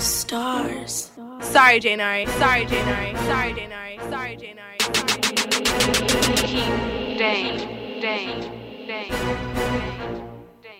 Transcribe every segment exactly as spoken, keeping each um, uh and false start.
Stars. Sorry, Janari. Sorry, Janari. Sorry, Janari. Sorry, Janari. Keep day, day, day, day.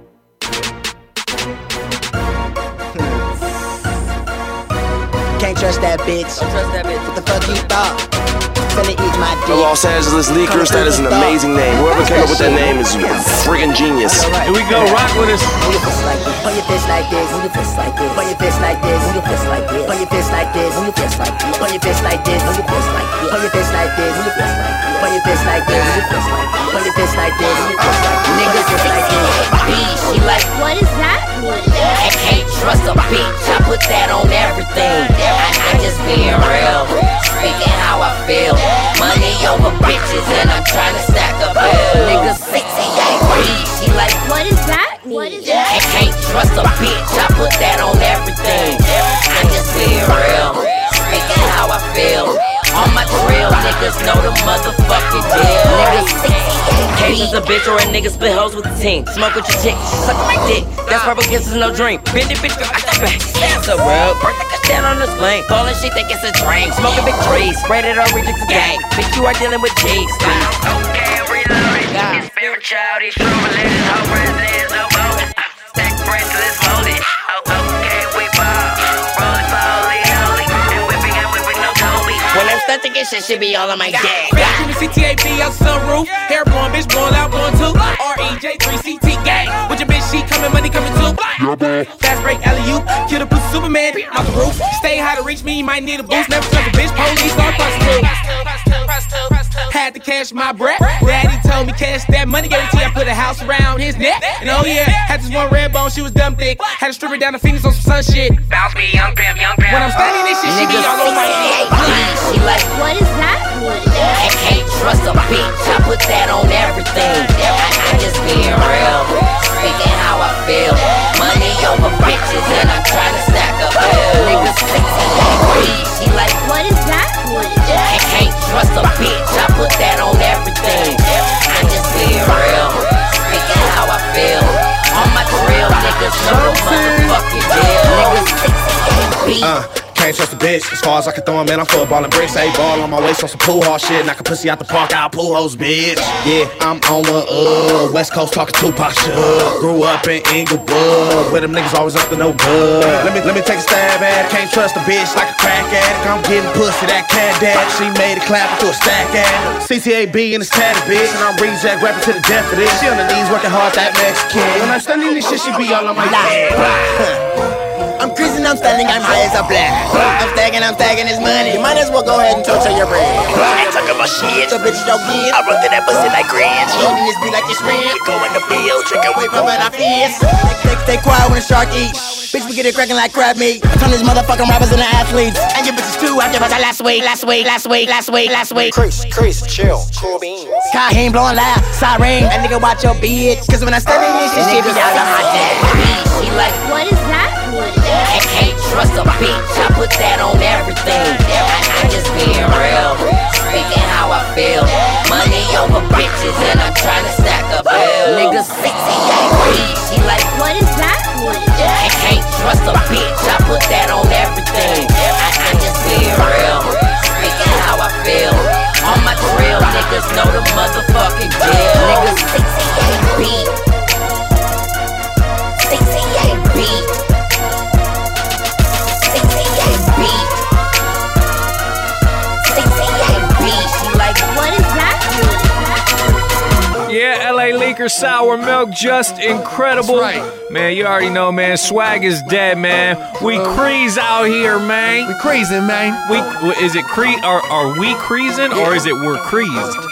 Can't trust that bitch. Don't trust that bitch. What the fuck you thought? Finna eat my dick. The Los Angeles Leakers, that is an amazing name. Whoever came up with that name is a friggin' genius. Here we go, rock with us. Move your fist like this. Put your fist like this. Move your fist like this. Put your fist like this. Move your fist like this. Put your fist like this. Move your fist like this. Put your fist like this. Move your fist like this. Put your fist like this. Move your fist like this. Put your fist like this. Move your fist like this. Put your fist like this. Move your fist like this. Niggas fist like this. B, she like, what is that mean? I can't trust a bitch. I put that on everything. I, I just being real, speaking how I feel. Money over bitches and I'm trying to stack up bills. Niggas sexy, ain't B, she like, what is that mean? What is that? I can't trust a bitch. I put that on everything. I just being real, speaking how I feel. All my real niggas know the motherfucking deal. Niggas sexy, Cases a bitch or a nigga split hoes with the team. Smoke with your chick, suck my dick. That's purple kisses, no drink. Bend it, bitch, go out the back. That's a real. Bird like a stand on the spleen. Ballin' shit, think it's a drink. Smoking big trees. Spread it or reject the gang. Bitch, you are dealing with G's. okay, reloaded. His favorite child, he's true, let his whole residence no more. Stack bracelets molded. Oh, okay, we ball. Rolling slowly, holy. And whipping and whipping, no Toby. When I'm stunting, it shit should be all on my dick. Back in the C T A B out sunroof. Hair blowing, bitch blowing out blowing too. R E J three C T gang. With your bitch, she coming, money coming too. Fast break, alley-oop. Kill the pussy Superman out the roof. Stay high to reach me, you might need a boost. Never trust a bitch, police or prostitute. Had to cash my breath. Daddy told me cash that money guarantee. I put a house around his neck. And oh yeah, had this one red bone, she was dumb thick. Had to strip her down the fingers on some sun shit. Bounce me, young pimp, young pimp. When I'm standing this shit, she be all over my head. She like, what is that mean? I can't trust a bitch. I put that on everything. I, I just being real, speaking how I feel. Money over bitches and I'm trying to stack up bills. Niggas sexy, she like, what is that mean? I can't trust a bitch. I put that on everything. I just being real, speaking how I feel. All my real niggas know the motherfucking deal. Niggas sexy, beat. Uh. Can't trust a bitch, as far as I can throw 'em, man, I'm footballing bricks. A ball on my waist on some pool hall shit. Knock a pussy out the park, out pool hoes, bitch. Yeah, I'm on the uh, West Coast talking Tupac shit. Grew up in Inglewood, where them niggas always up to no good. Let me let me take a stab at it. Can't trust a bitch like a crack addict. I'm getting pussy, that cat dad. She made it clap into a stack addict. C T A B and it's tatted, bitch. And I'm reject rapping to the death of this. She on the knees working hard, that Mexican. When I'm studying this shit, she be all on my dick. I'm cruising, I'm standing, I'm high as a black. I'm stacking, I'm stacking this money. You might as well go ahead and torture your brain. I ain't talking about shit. The bitch don't get. I run through that pussy like grins. Eating this beat like it's friend. You go in the field, trick away From from what it. I feel. Stay, stay quiet when the shark eat. Bitch, we get it cracking like crab meat. I turn these motherfucking rappers into athletes. And your bitches too. I give us a last week, last week, last week, last week, last week. Chris, Chris, chill, cool beans. Kaheem blowing loud, siren. That nigga watch your bitch. Cause when I study this shit, she be out of my dad. She like, What is that mean? I can't trust a bitch. I put that on everything. I, I just being real, speaking how I feel. Money over bitches and I'm trying to stack up bills. Niggas sexy, ain't weak. She like, What is that mean? I can't trust a bitch. I put that on everything. I, I just being real, speaking how I feel. All my real niggas know the motherfucking deal. Niggas sexy, ain't beat. Sexy, ain't beat. Sexy, ain't beat. Sexy, ain't beat. She like, What is that mean? Yeah, L A Leakers, Sour Milk, just incredible. That's right. Man, you already know, man. Swag is dead, man. We crease out here, man. We crazy, man. We is it cre? Are are we creasing or is it we're creased?